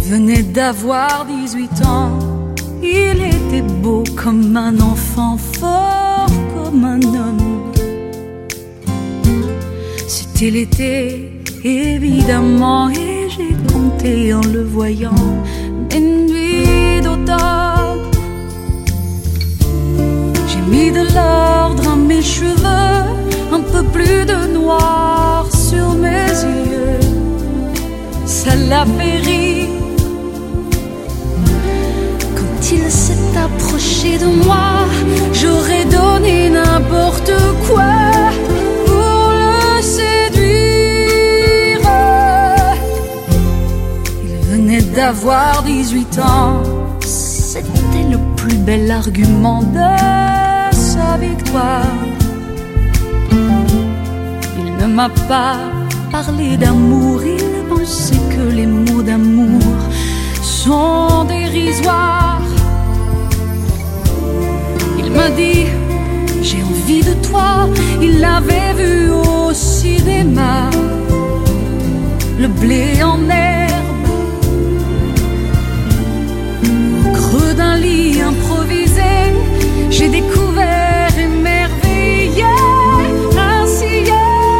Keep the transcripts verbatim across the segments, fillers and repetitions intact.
venait d'avoir dix-huit ans. Il était beau comme un enfant, fort comme un homme. C'était l'été, évidemment, et j'ai compté en le voyant mes nuits d'automne. J'ai mis de l'ordre à mes cheveux, un peu plus de noir sur mes yeux. Ça l'a fait rire quand il s'est approché de moi. J'aurais donné n'importe quoi pour le séduire. Il venait d'avoir dix-huit ans. C'était le plus bel argument de sa victoire. Il ne m'a pas parlé d'amour, il pensait que les mots d'amour sont dérisoires. Il m'a dit j'ai envie de toi. Il l'avait vu au cinéma, le blé en herbe, au creux d'un lit improvisé. J'ai découvert émerveillé un ciel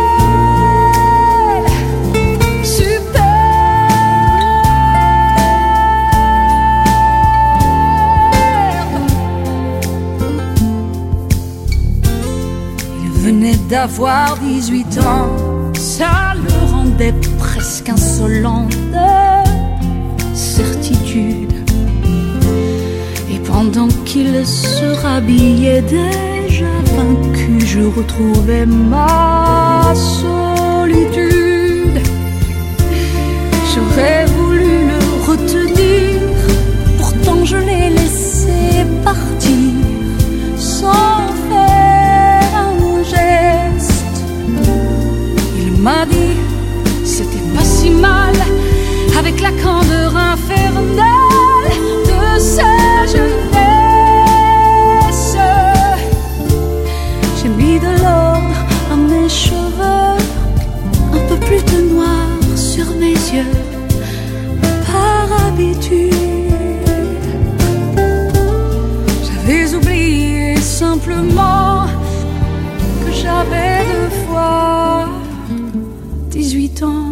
d'avoir dix-huit ans, ça le rendait presque insolent de certitude. Et pendant qu'il se rhabillait déjà vaincu, je retrouvais ma solitude. J'aurais voulu le retenir, pourtant je l'ai laissé partir sans faire un geste. Il m'a dit c'était pas si mal, avec la candeur infernale de sa jeunesse. J'ai mis de l'ordre à mes cheveux, un peu plus de noir sur mes yeux, par habitude. J'avais oublié simplement que j'avais deux fois dix-huit ans,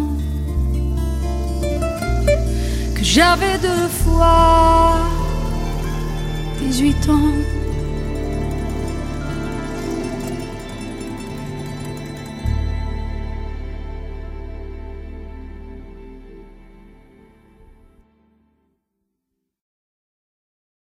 que j'avais deux fois dix-huit ans.